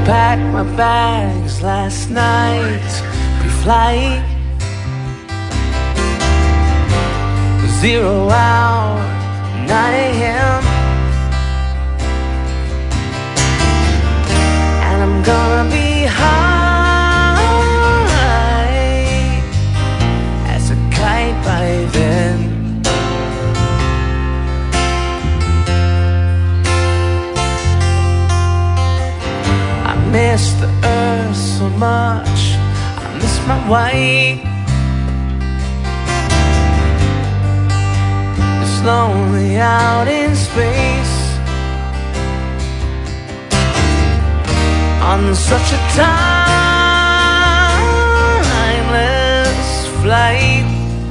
packed my bags last night pre-flight. 0 hour, 9 a.m. And I'm gonna be high as a kite by then. I miss the earth so much, I miss my wife. It's lonely out in space on such a timeless flight.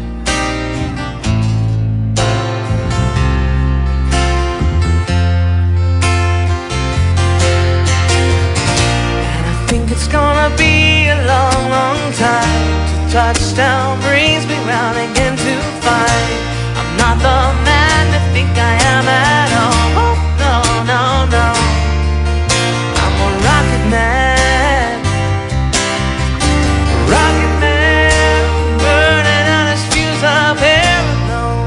It's gonna be a long, long time till touchdown brings me round again to find I'm not the man I think I am at all. Oh, no, no, no. I'm a rocket man, burning out his fuse of air alone.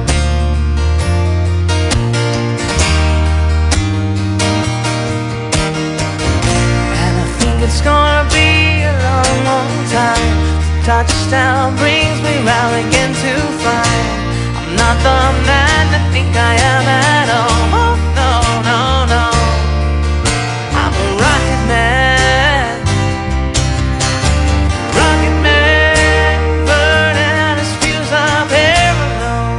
And I think it's gonna be a long, long time. Touchdown brings me round again to find I'm not the man I think I am at all. Oh, no, no, no. I'm a rocket man, burning out his fuse of air alone.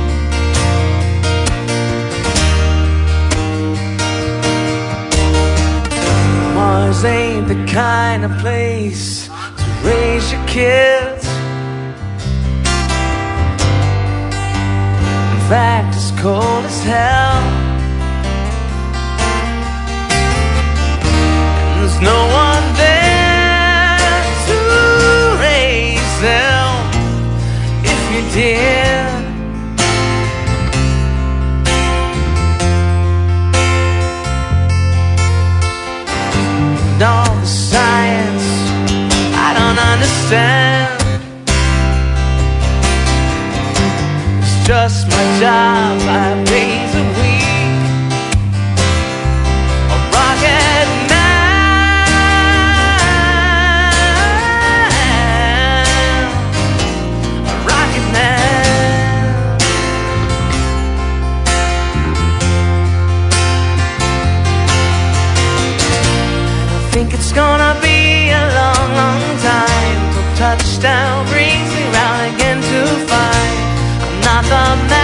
Mars ain't the kind of place to raise your kids. In fact, it's cold as hell, and there's no one there to raise them if you did. And all the science I don't understand, it's just my job, 5 days a week. A rocket man, a rocket man. And I think it's gonna be a long, long time till touchdown brings me round again to find I'm not the man